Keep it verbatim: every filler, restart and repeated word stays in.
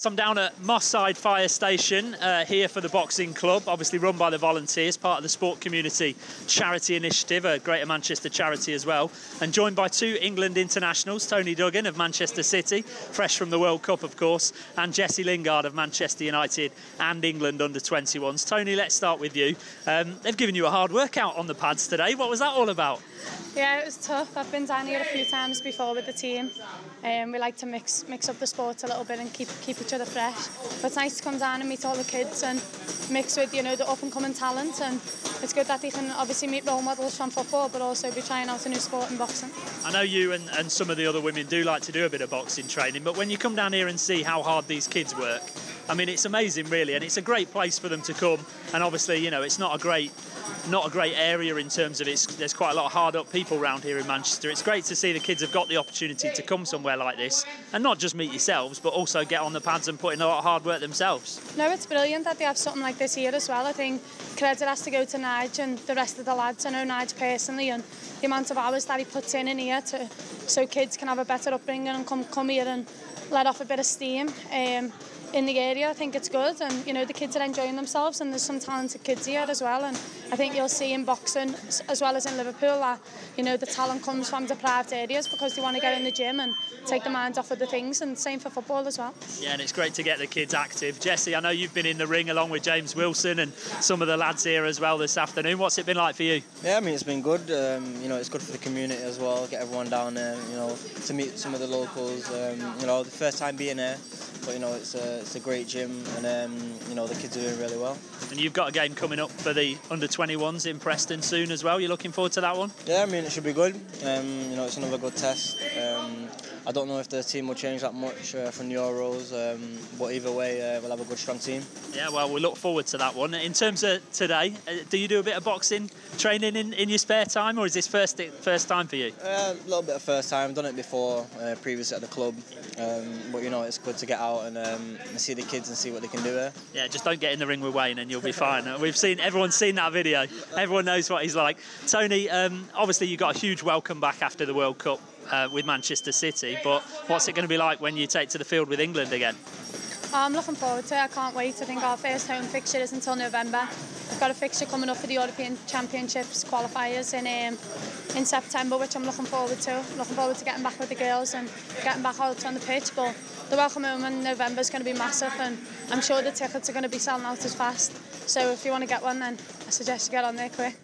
So I'm down at Moss Side Fire Station uh, here for the Boxing Club, obviously run by the volunteers, part of the Sport Community Charity Initiative, a Greater Manchester charity as well, and joined by two England internationals, Tony Duggan of Manchester City, fresh from the World Cup of course, and Jesse Lingard of Manchester United and England under twenty-ones. Tony, let's start with you. Um, they've given you a hard workout on the pads today. What was that all about? Yeah, it was tough. I've been down here a few times before with the team. Um, we like to mix mix up the sports a little bit and keep keep each other fresh. But it's nice to come down and meet all the kids and mix with, you know, the up and coming talent. And it's good that they can obviously meet role models from football, but also be trying out a new sport in boxing. I know you and, and some of the other women do like to do a bit of boxing training, but when you come down here and see how hard these kids work, I mean, it's amazing, really, and it's a great place for them to come. And obviously, you know, it's not a great, not a great area in terms of it's. There's quite a lot of hard-up people around here in Manchester. It's great to see the kids have got the opportunity to come somewhere like this and not just meet yourselves, but also get on the pads and put in a lot of hard work themselves. No, it's brilliant that they have something like this here as well. I think credit has to go to Nige and the rest of the lads. I know Nige personally, and the amount of hours that he puts in in here to so kids can have a better upbringing and come come here and let off a bit of steam. Um, in the area, I think it's good, and you know the kids are enjoying themselves, and there's some talented kids here as well. And I think you'll see in boxing as well as in Liverpool that you know the talent comes from deprived areas because they want to get in the gym and take the mind off of the things, and same for football as well. Yeah, and it's great to get the kids active. Jesse, I know you've been in the ring along with James Wilson and some of the lads here as well this afternoon. What's it been like for you? Yeah, I mean it's been good. Um, you know, it's good for the community as well. Get everyone down there. You know, to meet some of the locals. Um, you know, the first time being here. But you know, it's a it's a great gym, and um, you know the kids are doing really well. And you've got a game coming up for the under twenty-ones in Preston soon as well. You're looking forward to that one? Yeah, I mean it should be good. Um, you know, it's another good test. Um, I don't know if the team will change that much uh, from the Euros, um, but either way, uh, we'll have a good, strong team. Yeah, well, we look forward to that one. In terms of today, uh, do you do a bit of boxing training in, in your spare time, or is this first first time for you? Uh, a little bit of first time. I've done it before, uh, previously at the club, um, but you know, it's good to get out and, um, and see the kids and see what they can do here. Yeah, just don't get in the ring with Wayne and you'll be fine. We've seen, everyone's seen that video. Everyone knows what he's like. Tony, um, obviously you got a huge welcome back after the World Cup uh, with Manchester City, but what's it going to be like when you take to the field with England again? I'm looking forward to it. I can't wait. I think our first home fixture is until November. We've got a fixture coming up for the European Championships qualifiers in um, in September, which I'm looking forward to. Looking forward to getting back with the girls and getting back out on the pitch. But the welcome home in November is going to be massive, and I'm sure the tickets are going to be selling out as fast. So if you want to get one, then I suggest you get on there quick.